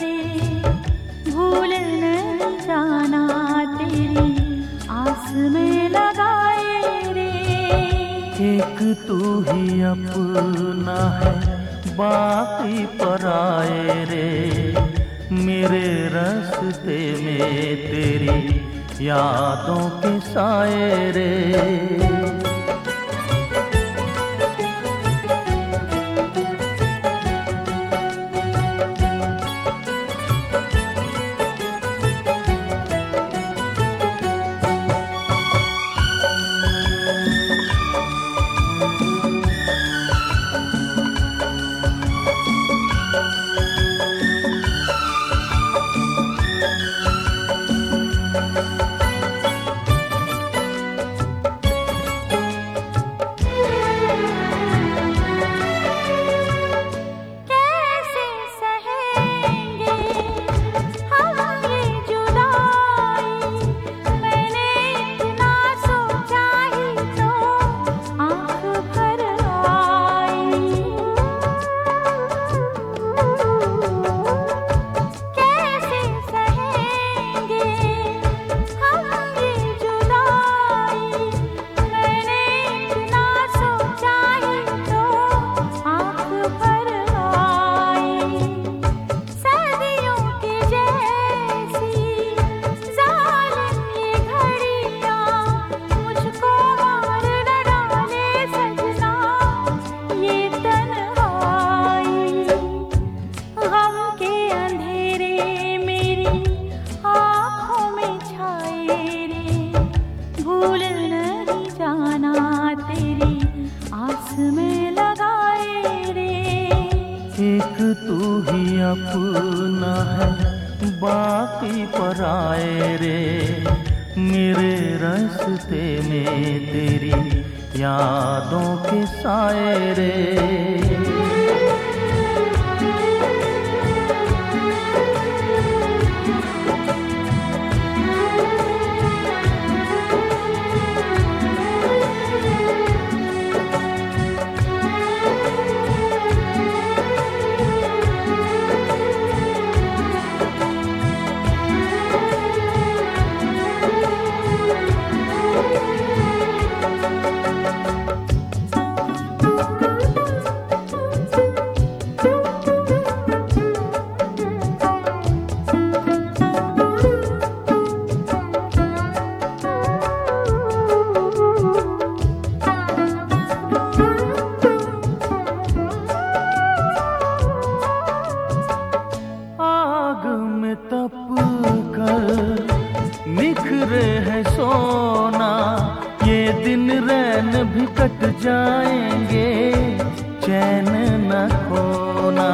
रे, भूल नहीं जाना तेरी आस में लगाए रे। एक तू ही अपना है बाकी पराए रे, मेरे रास्ते में तेरी यादों के साए रे। एक तू ही अपना है बाकी पराए रे, मेरे रास्ते में तेरी यादों के साए रे। निखरे है सोना ये दिन, रैन भी कट जाएंगे चैन न खोना।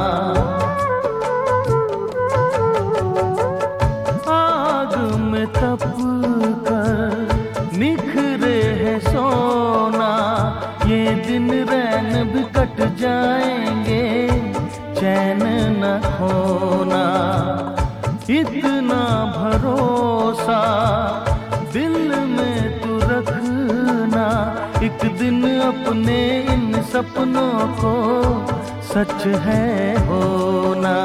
आग में तप कर निखरे है सोना ये दिन, रैन भी कट जाएंगे चैन न खोना। इतना भरोसा दिल में तू रखना, एक दिन अपने इन सपनों को सच है होना।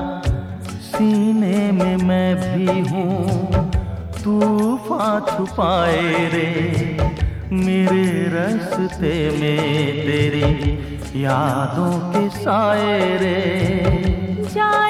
सीने में मैं भी हूँ तूफान छुपाए रे, मेरे रास्ते में तेरी यादों के साए रे।